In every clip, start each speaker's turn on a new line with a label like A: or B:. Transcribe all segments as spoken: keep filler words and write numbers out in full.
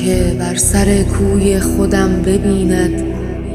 A: که بر سر کوی خودم ببیند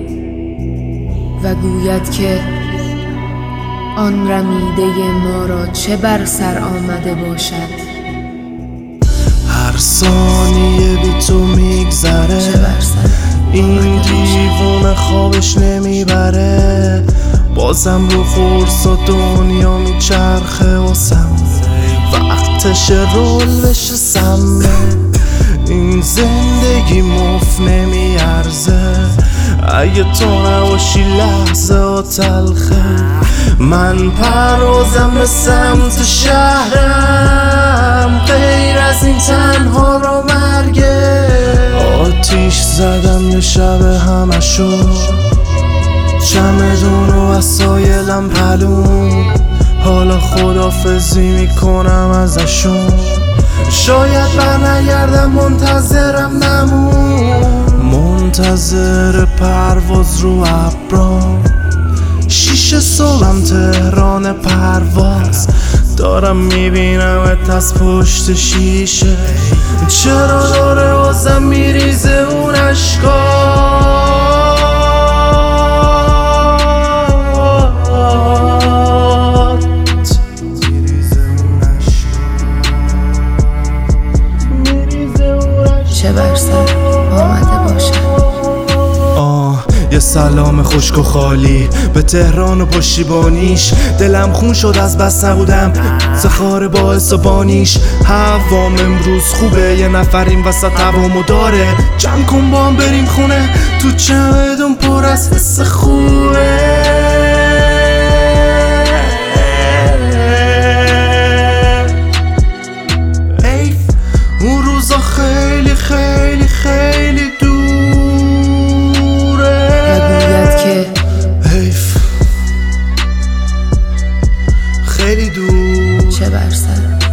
A: و گوید که آن رمیده ما را چه بر سر آمده باشد.
B: هر ثانیه بی تو میگذره،
A: چه بر سر
B: این دیوونه خوابش نمیبره، بازم رو قرص و دنیا میچرخه واسم، وقتش رول بشه سمه، این زندگی مف نمیارزه، اگه تو نباشی لحظه ها تلخه، من پروازم به سمت شهرم، غیر از این تنها رو مرگه، آتیش زدم یه شب همشو، چمدون و وسایلم پلون، حالا خدافزی میکنم ازشون، شاید برنگردم منتظرم نمون، منتظر پرواز رو ابرام، شیشه صبحم تهران پرواز، دارم میبینمت از پشت شیشه، چرا داره بازم میریزه اون اشکات.
A: چه بر سر آمده باشد.
B: آه یه سلام خشک و خالی به تهران و پشتیبانیش، دلم خون شد از بس نبودم زخار باعث و بانیش، هوام امروز خوبه، یه نفر این وسط هوامو داره، جمع کن با هم بریم خونه، تو چمدون پر از حس خوبه. ایف اون روزا خیلی خیلی خیلی حیف خیلی دور.
A: چه بر سر